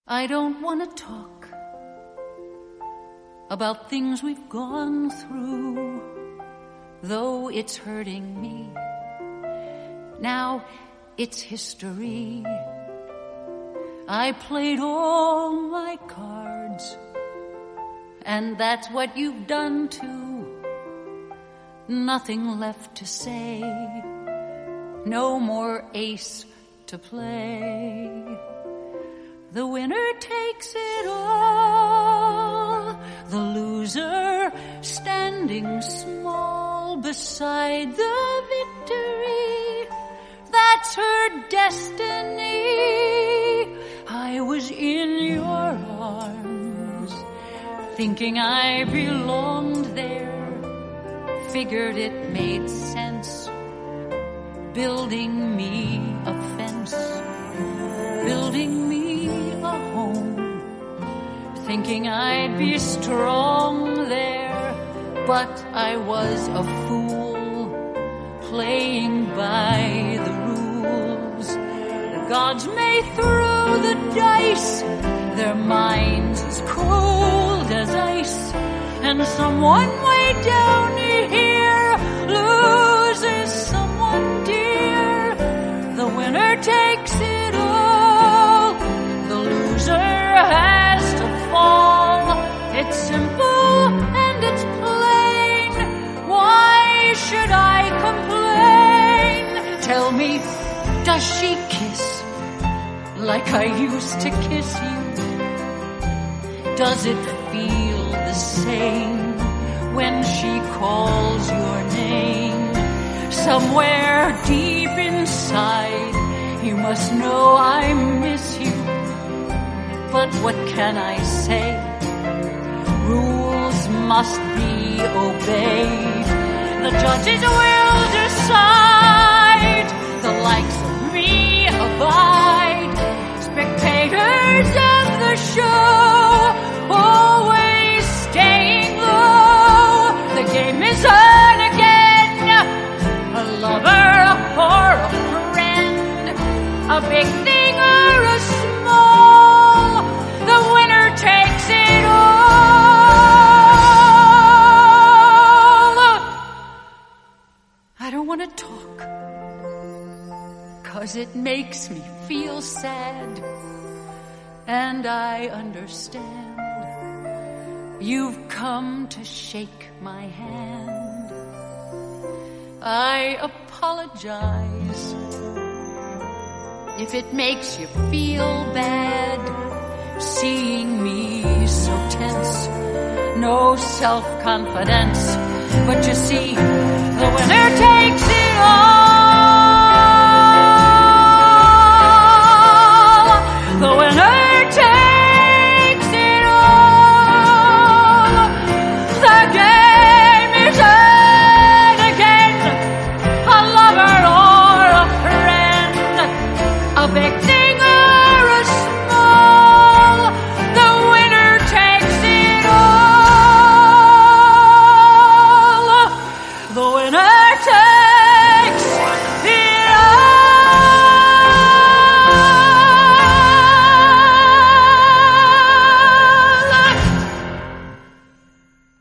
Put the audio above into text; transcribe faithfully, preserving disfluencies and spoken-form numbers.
I don't want to talk about things we've gone through, though it's hurting me. Now it's history. I played all my cards, and that's what you've done too. Nothing left to say, no more ace to play. The winner takes it all, the loser standing small beside the victory. That's her destiny. I was in your arms, thinking I belonged there, figured it made sense, building me a fence, building me a home, thinking I'd be strong there, but I was a fool, playing by the rules. The gods may throw the dice, their minds as cold as ice, and someone way down here loses someone dear. The winner takes it all, the loser has to fall. It's simple and it's plain, why should I complain? Tell me, does she kiss like I used to kiss you? Does it feel the same when she calls your name? Somewhere deep inside, you must know I miss you. But what can I say? Rules must be obeyed. The judges will decide. The likes of me abide. Spectators of the show, always staying low. The game is on again. A lover or a friend, a big thing or a small, the winner takes it all. I don't want to talk, 'cause it makes me feel sad, and I understand. You've come to shake my hand. I apologize if it makes you feel bad, seeing me so tense, no self-confidence. But you see, the winner takes it all. The winner takes it all. The game is on again. A lover or a friend, a big thing or a small, the winner takes it all. The winner